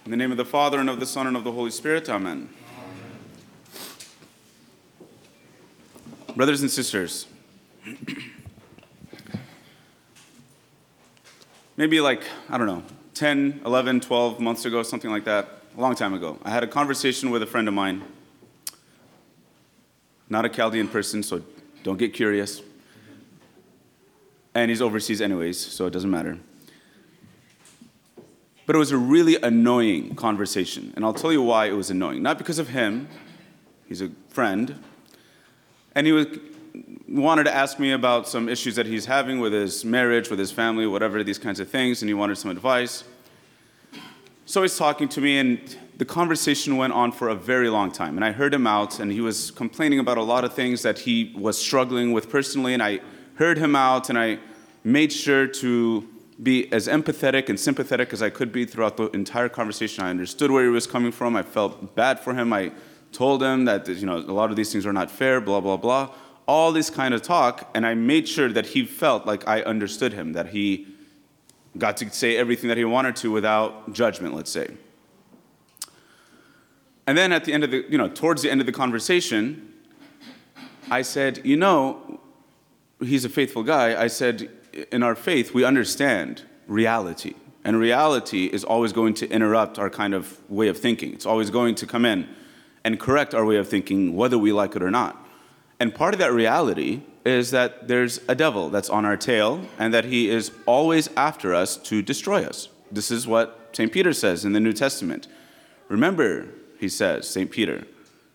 In the name of the Father, and of the Son, and of the Holy Spirit, amen. Brothers and sisters, maybe 10, 11, 12 months ago, something like that, a long time ago, I had a conversation with a friend of mine, not a Chaldean person, so don't get curious. And he's overseas anyways, so it doesn't matter. But it was a really annoying conversation, and I'll tell you why it was annoying. Not because of him, he's a friend, and he wanted to ask me about some issues that he's having with his marriage, with his family, whatever, these kinds of things, and he wanted some advice. So he's talking to me, and the conversation went on for a very long time, and I heard him out, and he was complaining about a lot of things that he was struggling with personally, and I heard him out, and I made sure to be as empathetic and sympathetic as I could be throughout the entire conversation. I understood where he was coming from. I felt bad for him. I told him that, a lot of these things are not fair, blah, blah, blah. All this kind of talk, and I made sure that he felt like I understood him, that he got to say everything that he wanted to without judgment, let's say. And then at the end of towards the end of the conversation, I said, he's a faithful guy. I said, in our faith, we understand reality. And reality is always going to interrupt our kind of way of thinking. It's always going to come in and correct our way of thinking, whether we like it or not. And part of that reality is that there's a devil that's on our tail and that he is always after us to destroy us. This is what St. Peter says in the New Testament. Remember, he says, St. Peter,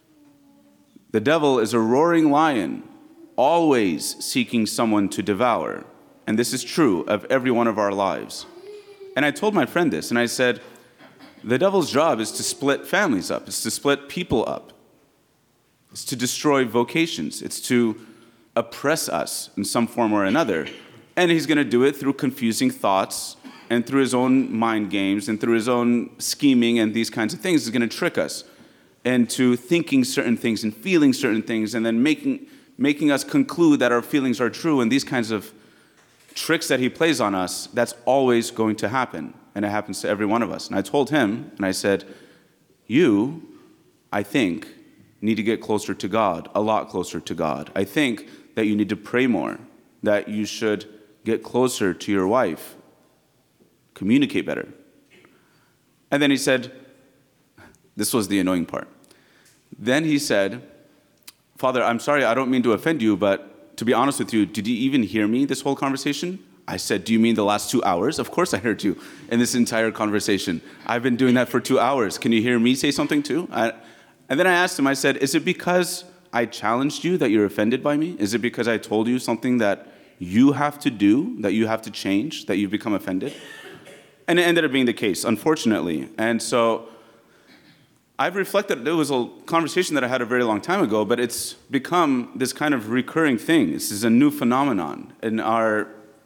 the devil is a roaring lion, always seeking someone to devour. And this is true of every one of our lives. And I told my friend this, and I said, the devil's job is to split families up. It's to split people up. It's to destroy vocations. It's to oppress us in some form or another. And he's going to do it through confusing thoughts and through his own mind games and through his own scheming and these kinds of things. He's going to trick us into thinking certain things and feeling certain things and then making us conclude that our feelings are true and these kinds of tricks that he plays on us. That's always going to happen, and it happens to every one of us. And I told him, and I said, you, I think, need to get closer to God, a lot closer to God. I think that you need to pray more, that you should get closer to your wife, communicate better. And then he said, this was the annoying part. Then he said, Father, I'm sorry, I don't mean to offend you, but to be honest with you, did you even hear me this whole conversation? I said, do you mean the last 2 hours? Of course I heard you in this entire conversation. I've been doing that for 2 hours. Can you hear me say something too? And then I asked him, I said, is it because I challenged you that you're offended by me? Is it because I told you something that you have to do, that you have to change, that you've become offended? And it ended up being the case, unfortunately. And so I've reflected, it was a conversation that I had a very long time ago, but it's become this kind of recurring thing. This is a new phenomenon in our,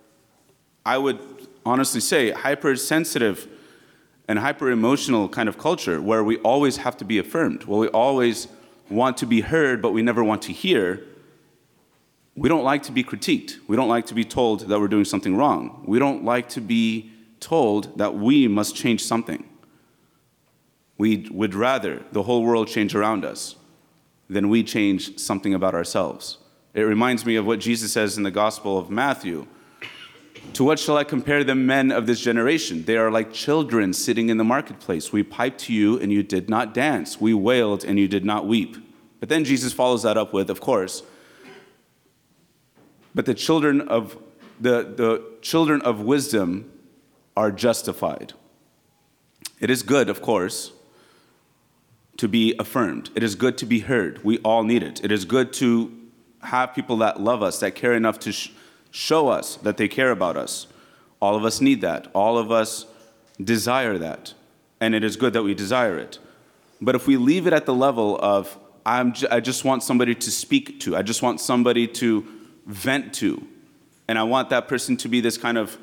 I would honestly say, hypersensitive and hyper-emotional kind of culture where we always have to be affirmed, where we always want to be heard, but we never want to hear. We don't like to be critiqued. We don't like to be told that we're doing something wrong. We don't like to be told that we must change something. We would rather the whole world change around us than we change something about ourselves. It reminds me of what Jesus says in the Gospel of Matthew. To what shall I compare the men of this generation? They are like children sitting in the marketplace. We piped to you and you did not dance. We wailed and you did not weep. But then Jesus follows that up with, of course, but the children of wisdom are justified. It is good, of course, to be affirmed. It is good to be heard. We all need it. It is good to have people that love us, that care enough to show us that they care about us. All of us need that. All of us desire that. And it is good that we desire it. But if we leave it at the level of, I just want somebody to speak to, I just want somebody to vent to, and I want that person to be this kind of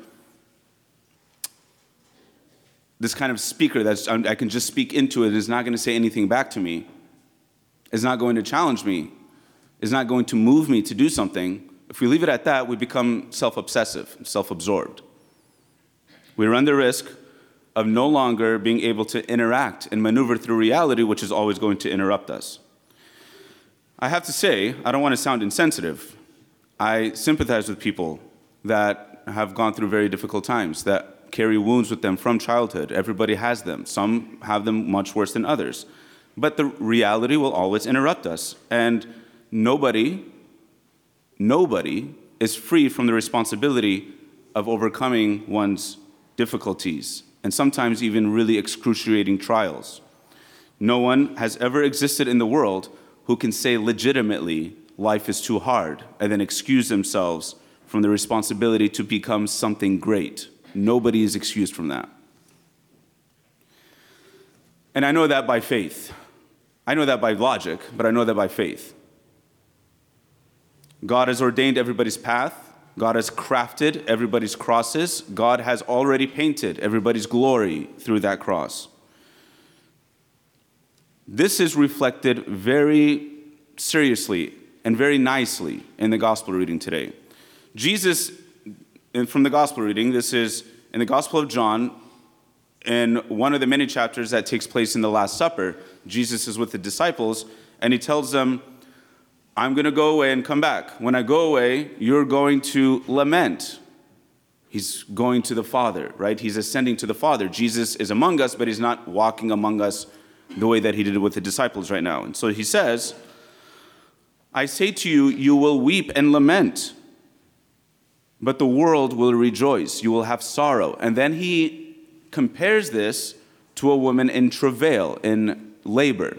speaker that I can just speak into it, is not going to say anything back to me, is not going to challenge me, is not going to move me to do something. If we leave it at that, we become self-obsessive, self-absorbed. We run the risk of no longer being able to interact and maneuver through reality, which is always going to interrupt us. I have to say, I don't want to sound insensitive. I sympathize with people that have gone through very difficult times, that carry wounds with them from childhood. Everybody has them. Some have them much worse than others. But the reality will always interrupt us. And nobody is free from the responsibility of overcoming one's difficulties, and sometimes even really excruciating trials. No one has ever existed in the world who can say legitimately, life is too hard, and then excuse themselves from the responsibility to become something great. Nobody is excused from that. And I know that by faith. I know that by logic, but I know that by faith. God has ordained everybody's path. God has crafted everybody's crosses. God has already painted everybody's glory through that cross. This is reflected very seriously and very nicely in the gospel reading today. Jesus, and from the gospel reading, this is in the Gospel of John, in one of the many chapters that takes place in the Last Supper. Jesus is with the disciples, and he tells them, I'm going to go away and come back. When I go away, you're going to lament. He's going to the Father, right? He's ascending to the Father. Jesus is among us, but he's not walking among us the way that he did with the disciples right now. And so he says, I say to you, you will weep and lament, but the world will rejoice. You will have sorrow. And then he compares this to a woman in travail, in labor.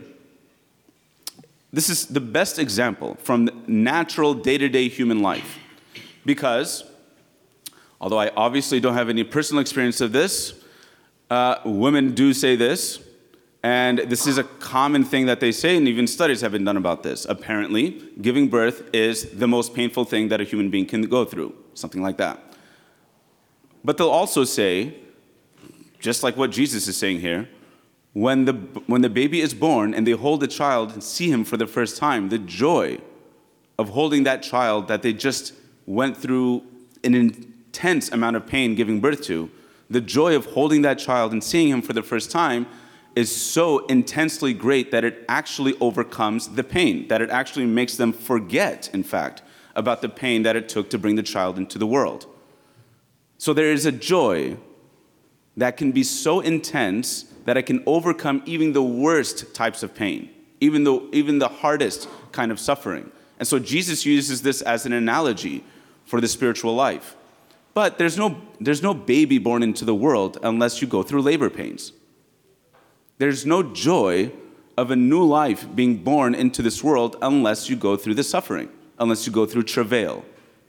This is the best example from natural day-to-day human life. Because, although I obviously don't have any personal experience of this, women do say this, and this is a common thing that they say, and even studies have been done about this. Apparently, giving birth is the most painful thing that a human being can go through, something like that. But they'll also say, just like what Jesus is saying here, when the baby is born and they hold the child and see him for the first time, the joy of holding that child that they just went through an intense amount of pain giving birth to, the joy of holding that child and seeing him for the first time is so intensely great that it actually overcomes the pain, that it actually makes them forget, in fact, about the pain that it took to bring the child into the world. So there is a joy that can be so intense that it can overcome even the worst types of pain, even the hardest kind of suffering. And so Jesus uses this as an analogy for the spiritual life. But there's no baby born into the world unless you go through labor pains. There's no joy of a new life being born into this world unless you go through the suffering, unless you go through travail.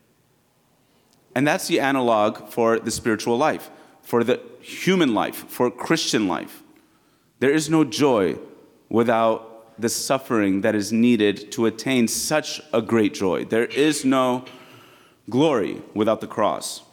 And that's the analog for the spiritual life, for the human life, for Christian life. There is no joy without the suffering that is needed to attain such a great joy. There is no glory without the cross.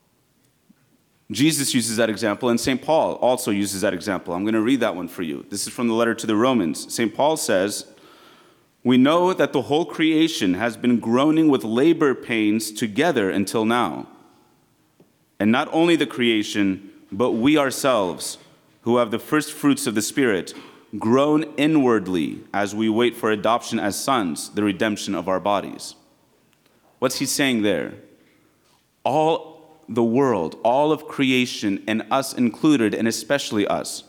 Jesus uses that example, and St. Paul also uses that example. I'm going to read that one for you. This is from the letter to the Romans. St. Paul says, we know that the whole creation has been groaning with labor pains together until now. And not only the creation, but we ourselves, who have the first fruits of the Spirit, groan inwardly as we wait for adoption as sons, the redemption of our bodies. What's he saying there? All the world, all of creation, and us included, and especially us,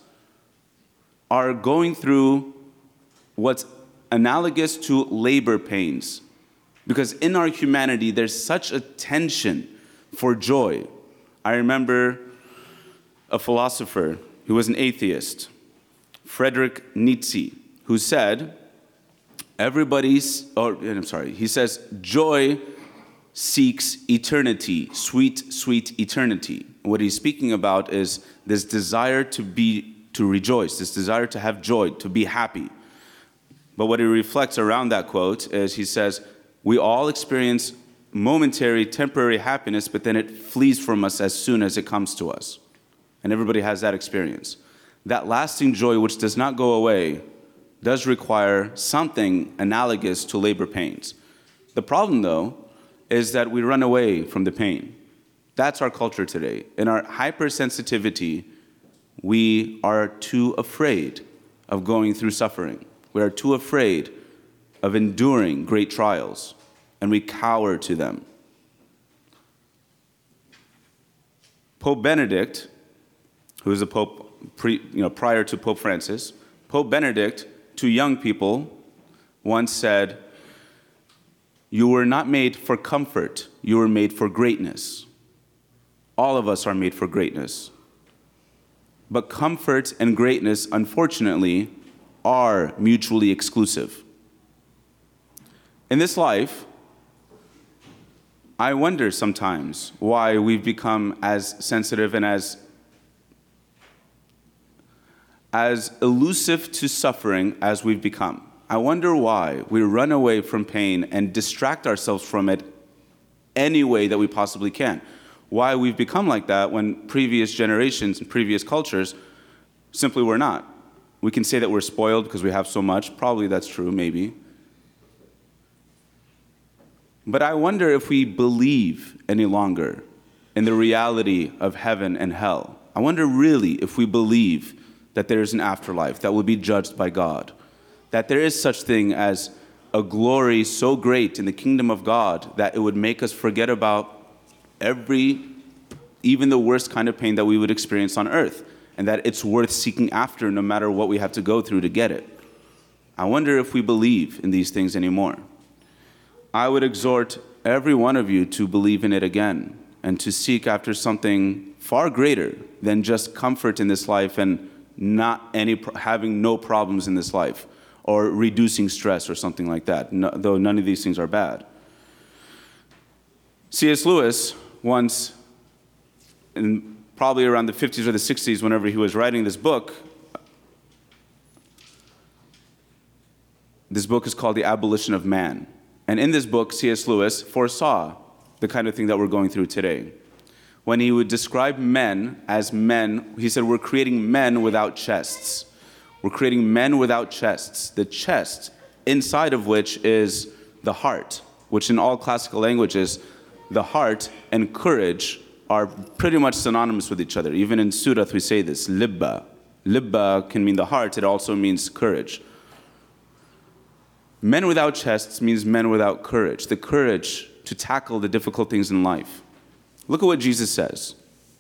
are going through what's analogous to labor pains. Because in our humanity, there's such a tension for joy. I remember a philosopher who was an atheist, Friedrich Nietzsche, who said, he says, joy seeks eternity, sweet, sweet eternity. What he's speaking about is this desire to rejoice, this desire to have joy, to be happy. But what he reflects around that quote is he says, we all experience momentary, temporary happiness, but then it flees from us as soon as it comes to us. And everybody has that experience. That lasting joy, which does not go away, does require something analogous to labor pains. The problem, though, is that we run away from the pain. That's our culture today. In our hypersensitivity we are too afraid of going through suffering. We are too afraid of enduring great trials, and we cower to them. Pope Benedict, who was a pope prior to Pope Francis, Pope Benedict, to young people, once said, "You were not made for comfort, you were made for greatness." All of us are made for greatness. But comfort and greatness, unfortunately, are mutually exclusive. In this life, I wonder sometimes why we've become as sensitive and as elusive to suffering as we've become. I wonder why we run away from pain and distract ourselves from it any way that we possibly can. Why we've become like that when previous generations and previous cultures simply were not. We can say that we're spoiled because we have so much. Probably that's true, maybe. But I wonder if we believe any longer in the reality of heaven and hell. I wonder really if we believe that there is an afterlife that will be judged by God, that there is such thing as a glory so great in the kingdom of God that it would make us forget about even the worst kind of pain that we would experience on earth, and that it's worth seeking after no matter what we have to go through to get it. I wonder if we believe in these things anymore. I would exhort every one of you to believe in it again and to seek after something far greater than just comfort in this life and having no problems in this life or reducing stress or something like that, though none of these things are bad. C.S. Lewis once, probably around the 50s or the 60s, whenever he was writing this book is called The Abolition of Man. And in this book, C.S. Lewis foresaw the kind of thing that we're going through today. When he would describe men as men, he said, we're creating men without chests. We're creating men without chests. The chest, inside of which is the heart, which in all classical languages, the heart and courage are pretty much synonymous with each other. Even in Surat we say this, libba. Libba can mean the heart, it also means courage. Men without chests means men without courage, the courage to tackle the difficult things in life. Look at what Jesus says.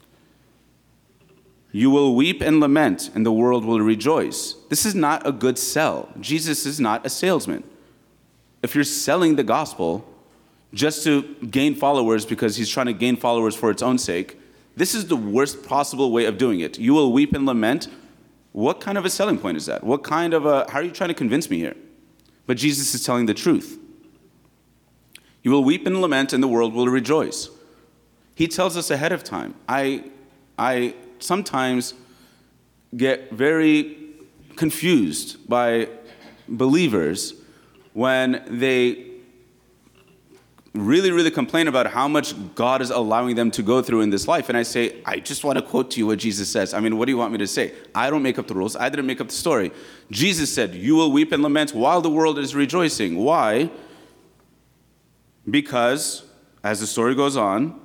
You will weep and lament, and the world will rejoice. This is not a good sell. Jesus is not a salesman. If you're selling the gospel just to gain followers because he's trying to gain followers for its own sake, this is the worst possible way of doing it. You will weep and lament. What kind of a selling point is that? How are you trying to convince me here? But Jesus is telling the truth. You will weep and lament, and the world will rejoice. He tells us ahead of time. I sometimes get very confused by believers when they really, really complain about how much God is allowing them to go through in this life. And I say, I just want to quote to you what Jesus says. I mean, what do you want me to say? I don't make up the rules. I didn't make up the story. Jesus said, you will weep and lament while the world is rejoicing. Why? Because, as the story goes on,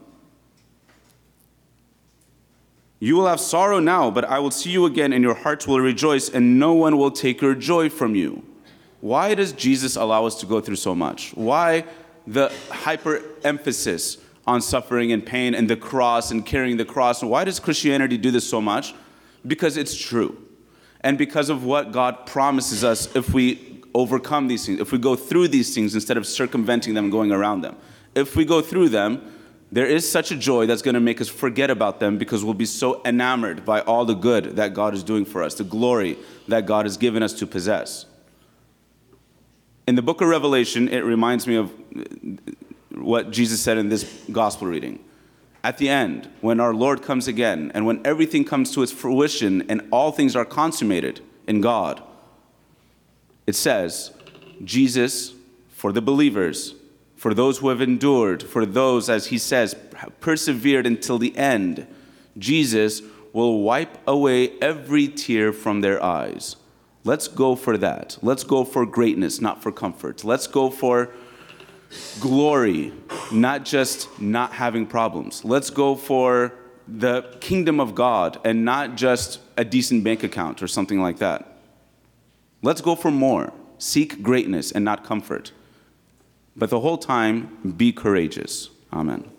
you will have sorrow now, but I will see you again, and your hearts will rejoice, and no one will take your joy from you. Why does Jesus allow us to go through so much? Why the hyper-emphasis on suffering and pain and the cross and carrying the cross? And why does Christianity do this so much? Because it's true. And because of what God promises us if we overcome these things, if we go through these things instead of circumventing them and going around them. If we go through them, there is such a joy that's going to make us forget about them because we'll be so enamored by all the good that God is doing for us, the glory that God has given us to possess. In the book of Revelation, it reminds me of what Jesus said in this gospel reading. At the end, when our Lord comes again, and when everything comes to its fruition and all things are consummated in God, it says, Jesus, for the believers, for those who have endured, for those, as he says, persevered until the end, Jesus will wipe away every tear from their eyes. Let's go for that. Let's go for greatness, not for comfort. Let's go for glory, not just not having problems. Let's go for the kingdom of God and not just a decent bank account or something like that. Let's go for more. Seek greatness and not comfort. But the whole time, be courageous. Amen.